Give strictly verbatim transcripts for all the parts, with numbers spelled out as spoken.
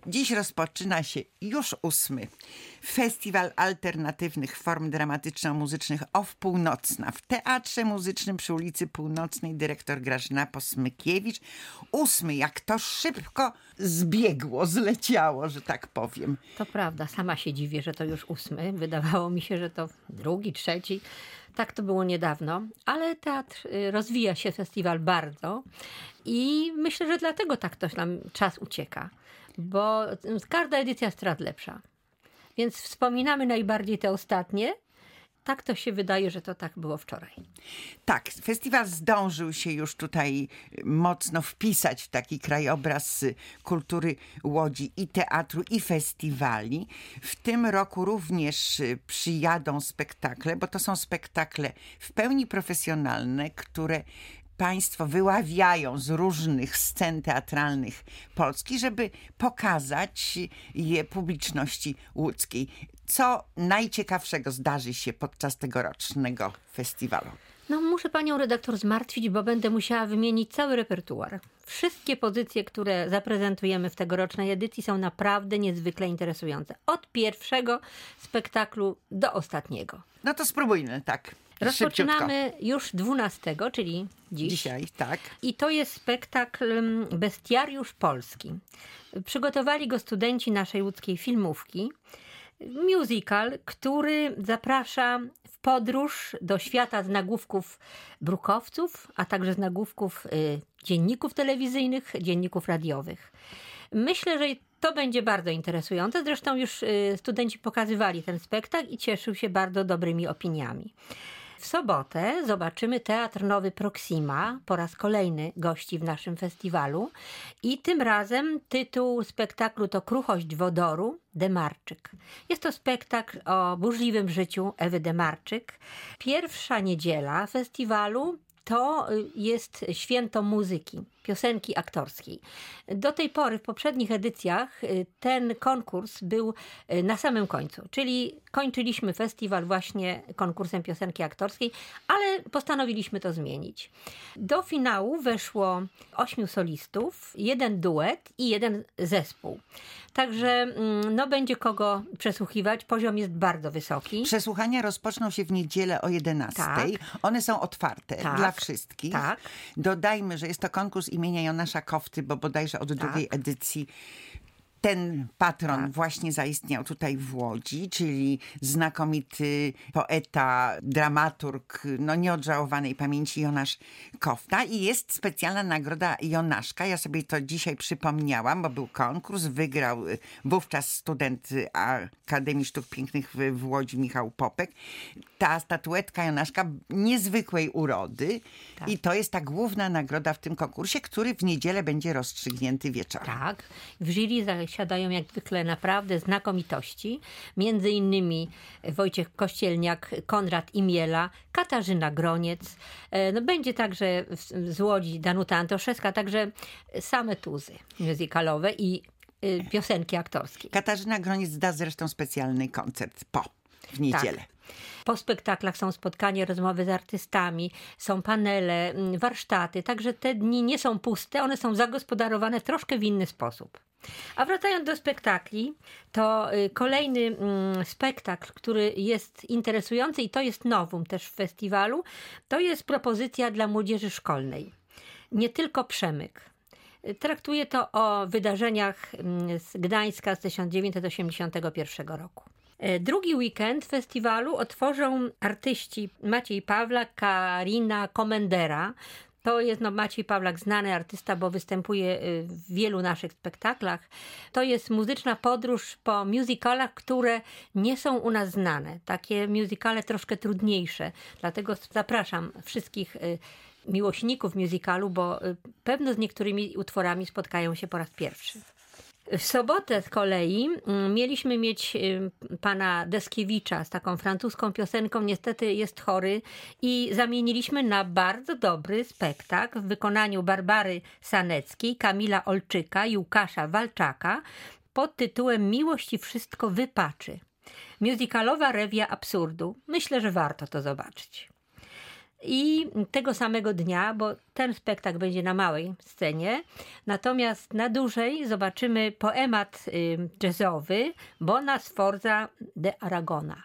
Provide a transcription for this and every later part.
Dziś rozpoczyna się już ósmy Festiwal Alternatywnych Form Dramatyczno-Muzycznych OFF Północna w Teatrze Muzycznym przy ulicy Północnej, dyrektor Grażyna Posmykiewicz. Ósmy, jak to szybko zbiegło, zleciało, że tak powiem. To prawda, sama się dziwię, że to już ósmy. Wydawało mi się, że to drugi, trzeci. Tak to było niedawno, ale teatr rozwija się, festiwal bardzo i myślę, że dlatego tak to nam czas ucieka, bo każda edycja jest coraz lepsza. Więc wspominamy najbardziej te ostatnie. Tak to się wydaje, że to tak było wczoraj. Tak, festiwal zdążył się już tutaj mocno wpisać w taki krajobraz kultury Łodzi i teatru, i festiwali. W tym roku również przyjadą spektakle, bo to są spektakle w pełni profesjonalne, które Państwo wyławiają z różnych scen teatralnych Polski, żeby pokazać je publiczności łódzkiej. Co najciekawszego zdarzy się podczas tegorocznego festiwalu? No muszę panią redaktor zmartwić, bo będę musiała wymienić cały repertuar. Wszystkie pozycje, które zaprezentujemy w tegorocznej edycji, są naprawdę niezwykle interesujące. Od pierwszego spektaklu do ostatniego. No to spróbujmy, tak. Rozpoczynamy Szybciutko. już dwunastego, czyli dziś. Dzisiaj, tak. I to jest spektakl Bestiariusz Polski. Przygotowali go studenci naszej łódzkiej filmówki. Musical, który zaprasza w podróż do świata z nagłówków brukowców, a także z nagłówków y, dzienników telewizyjnych, dzienników radiowych. Myślę, że to będzie bardzo interesujące. Zresztą już y, studenci pokazywali ten spektakl i cieszył się bardzo dobrymi opiniami. W sobotę zobaczymy Teatr Nowy Proxima, po raz kolejny gości w naszym festiwalu i tym razem tytuł spektaklu to Kruchość wodoru Demarczyk. Jest to spektakl o burzliwym życiu Ewy Demarczyk. Pierwsza niedziela festiwalu to jest święto muzyki, piosenki aktorskiej. Do tej pory w poprzednich edycjach ten konkurs był na samym końcu, czyli kończyliśmy festiwal właśnie konkursem piosenki aktorskiej, ale postanowiliśmy to zmienić. Do finału weszło ośmiu solistów, jeden duet i jeden zespół. Także no, będzie kogo przesłuchiwać. Poziom jest bardzo wysoki. Przesłuchania rozpoczną się w niedzielę o jedenastej. Tak. One są otwarte tak. dla wszystkich. Tak. Dodajmy, że jest to konkurs imienia Jonasza Kofty, bo bodajże od tak. drugiej edycji ten patron tak. właśnie zaistniał tutaj w Łodzi, czyli znakomity poeta, dramaturg, no nieodżałowanej pamięci Jonasz Kofta i jest specjalna nagroda Jonaszka. Ja sobie to dzisiaj przypomniałam, bo był konkurs, wygrał wówczas student Akademii Sztuk Pięknych w, w Łodzi Michał Popek. Ta statuetka Jonaszka niezwykłej urody tak. i to jest ta główna nagroda w tym konkursie, który w niedzielę będzie rozstrzygnięty wieczorem. Tak, w jury siadają jak zwykle naprawdę znakomitości. Między innymi Wojciech Kościelniak, Konrad Imiela, Katarzyna Groniec. No, będzie także z Łodzi Danuta Antoszewska, także same tuzy musicalowe i y, piosenki aktorskie. Katarzyna Groniec da zresztą specjalny koncert po, w niedzielę. Tak. Po spektaklach są spotkania, rozmowy z artystami, są panele, warsztaty, także te dni nie są puste, one są zagospodarowane troszkę w inny sposób. A wracając do spektakli, to kolejny spektakl, który jest interesujący i to jest nowum też w festiwalu, to jest propozycja dla młodzieży szkolnej. Nie tylko Przemyk. Traktuje to o wydarzeniach z Gdańska z tysiąc dziewięćset osiemdziesiątego pierwszego roku. Drugi weekend festiwalu otworzą artyści Maciej Pawlak, Karina Komendera. To jest no, Maciej Pawlak, znany artysta, bo występuje w wielu naszych spektaklach. To jest muzyczna podróż po musicalach, które nie są u nas znane. Takie musicale troszkę trudniejsze. Dlatego zapraszam wszystkich miłośników musicalu, bo pewno z niektórymi utworami spotkają się po raz pierwszy. W sobotę z kolei mieliśmy mieć pana Deskiewicza z taką francuską piosenką. Niestety jest chory i zamieniliśmy na bardzo dobry spektakl w wykonaniu Barbary Saneckiej, Kamila Olczyka i Łukasza Walczaka pod tytułem Miłość i wszystko wypaczy. Musicalowa rewia absurdu. Myślę, że warto to zobaczyć. I tego samego dnia, bo ten spektakl będzie na małej scenie, natomiast na dużej zobaczymy poemat y, jazzowy Bona Sforza de Aragona.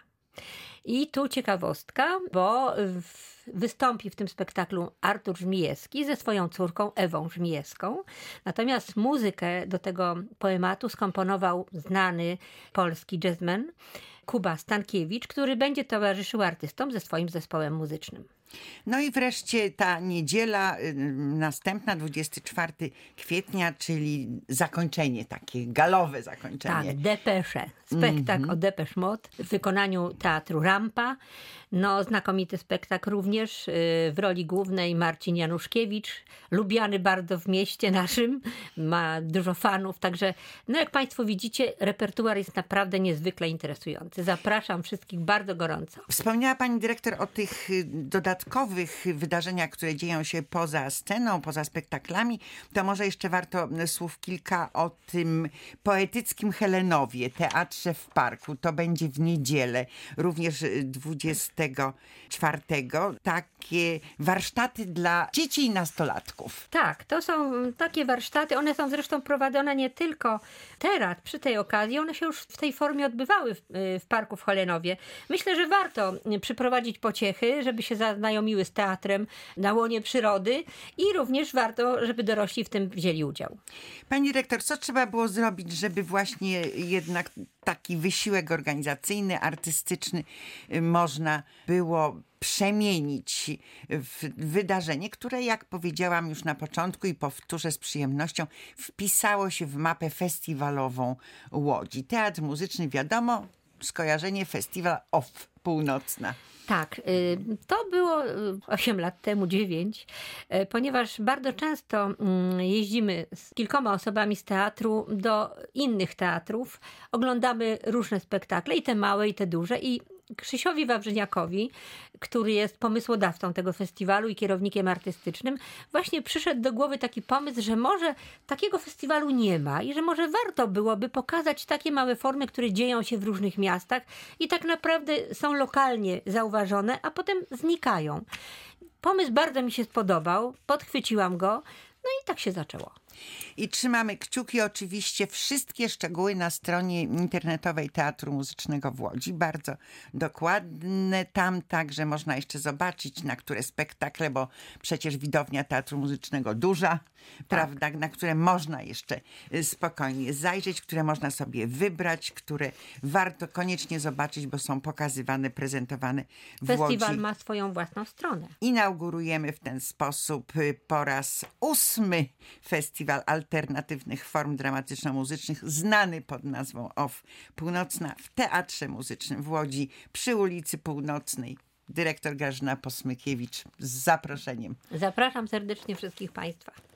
I tu ciekawostka, bo w, wystąpi w tym spektaklu Artur Żmijewski ze swoją córką Ewą Żmijewską. Natomiast muzykę do tego poematu skomponował znany polski jazzman Kuba Stankiewicz, który będzie towarzyszył artystom ze swoim zespołem muzycznym. No i wreszcie ta niedziela y, następna, dwudziestego czwartego kwietnia, czyli zakończenie, takie galowe zakończenie. Tak, Depesze. Spektakl mm-hmm. o Depeche Mode w wykonaniu Teatru Rampa. No, znakomity spektakl również y, w roli głównej Marcin Januszkiewicz, lubiany bardzo w mieście naszym, ma dużo fanów, także no jak Państwo widzicie, repertuar jest naprawdę niezwykle interesujący. Zapraszam wszystkich bardzo gorąco. Wspomniała Pani dyrektor o tych dodatkowych wydarzeniach, które dzieją się poza sceną, poza spektaklami. To może jeszcze warto słów kilka o tym poetyckim Helenowie, teatrze w parku. To będzie w niedzielę, również dwudziestego czwartego. Takie warsztaty dla dzieci i nastolatków. Tak, to są takie warsztaty. One są zresztą prowadzone nie tylko teraz, przy tej okazji. One się już w tej formie odbywały w, w parku w Helenowie. Myślę, że warto przyprowadzić pociechy, żeby się zaznajomiły z teatrem na łonie przyrody i również warto, żeby dorośli w tym wzięli udział. Pani dyrektor, co trzeba było zrobić, żeby właśnie jednak taki wysiłek organizacyjny, artystyczny można było przemienić w wydarzenie, które, jak powiedziałam już na początku i powtórzę z przyjemnością, wpisało się w mapę festiwalową Łodzi. Teatr muzyczny, wiadomo, skojarzenie festiwal O F Północna. Tak, to było osiem lat temu, dziewięć, ponieważ bardzo często jeździmy z kilkoma osobami z teatru do innych teatrów, oglądamy różne spektakle, i te małe, i te duże, i Krzysiowi Wawrzyniakowi, który jest pomysłodawcą tego festiwalu i kierownikiem artystycznym, właśnie przyszedł do głowy taki pomysł, że może takiego festiwalu nie ma i że może warto byłoby pokazać takie małe formy, które dzieją się w różnych miastach i tak naprawdę są lokalnie zauważone, a potem znikają. Pomysł bardzo mi się spodobał, podchwyciłam go, no i tak się zaczęło. I trzymamy kciuki, oczywiście wszystkie szczegóły na stronie internetowej Teatru Muzycznego w Łodzi. Bardzo dokładne. Tam także można jeszcze zobaczyć, na które spektakle, bo przecież widownia Teatru Muzycznego duża, tak, prawda, na które można jeszcze spokojnie zajrzeć, które można sobie wybrać, które warto koniecznie zobaczyć, bo są pokazywane, prezentowane w Łodzi. Festiwal ma swoją własną stronę. Inaugurujemy w ten sposób po raz ósmy festiwal alternatywnych form dramatyczno-muzycznych, znany pod nazwą O F Północna, w Teatrze Muzycznym w Łodzi przy ulicy Północnej. Dyrektor Grażyna Posmykiewicz z zaproszeniem. Zapraszam serdecznie wszystkich Państwa.